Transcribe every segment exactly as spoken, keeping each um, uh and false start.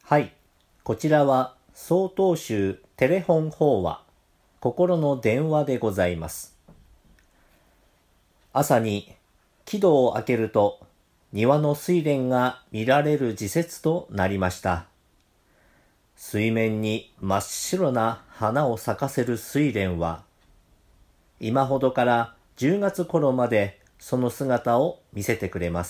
はい、こちらは曹洞宗テレフォン法話、心の電話でございます。朝に木戸を開けると庭の睡蓮が見られる時節となりました。水面に真っ白な花を咲かせる睡蓮は、今ほどからじゅうがつ頃までその姿を見せてくれます。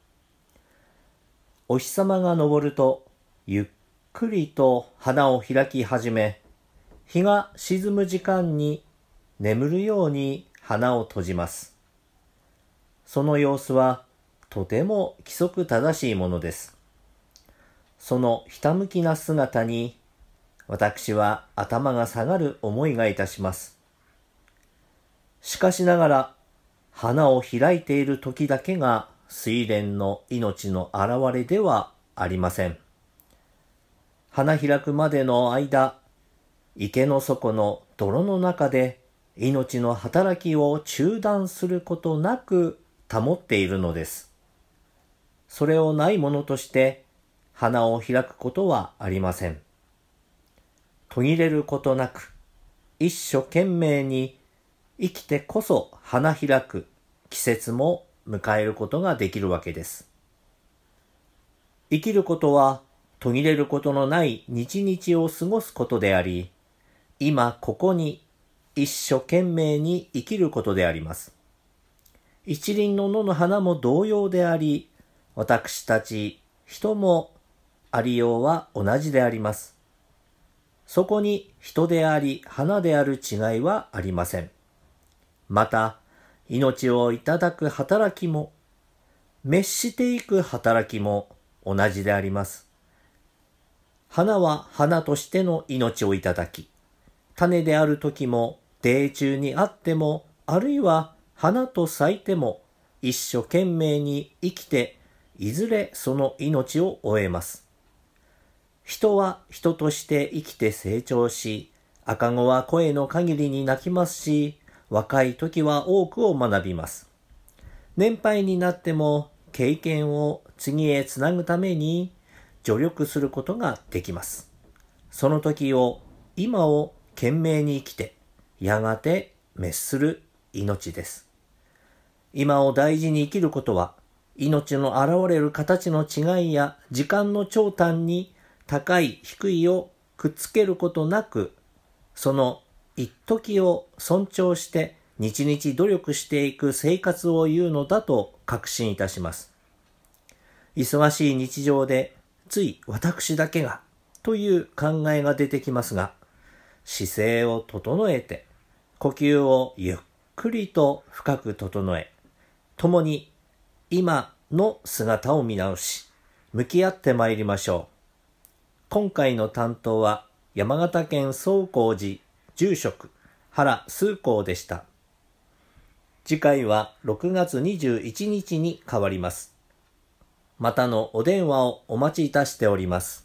お日様が昇ると、ゆっくりと花を開き始め、日が沈む時間に眠るように花を閉じます。その様子はとても規則正しいものです。そのひたむきな姿に、私は頭が下がる思いがいたします。しかしながら、花を開いている時だけが睡蓮の命の現れではありません。花開くまでの間、池の底の泥の中で命の働きを中断することなく保っているのです。それをないものとして花を開くことはありません。途切れることなく、一生懸命に生きてこそ花開く季節も迎えることができるわけです。生きることは途切れることのない日々を過ごすことであり、今ここに一生懸命に生きることであります。一輪の野の花も同様であり、私たち人もありようは同じであります。そこに人であり花である違いはありません。また、命をいただく働きも、滅していく働きも同じであります。花は花としての命をいただき、種である時も、泥中にあっても、あるいは花と咲いても、一生懸命に生きて、いずれその命を終えます。人は人として生きて成長し、赤子は声の限りに泣きますし、若い時は多くを学びます。年配になっても経験を次へつなぐために助力することができます。その時を、今を懸命に生きて、やがて滅する命です。今を大事に生きることは、命の現れる形の違いや時間の長短に高い低いをくっつけることなく、その一時を尊重して日々努力していく生活を言うのだと確信いたします。忙しい日常でつい私だけがという考えが出てきますが、姿勢を整えて呼吸をゆっくりと深く整え、共に今の姿を見直し、向き合ってまいりましょう。今回の担当は山形県宗光寺住職原崇光でした。次回はろくがつにじゅういちにちに変わります。またのお電話をお待ちいたしております。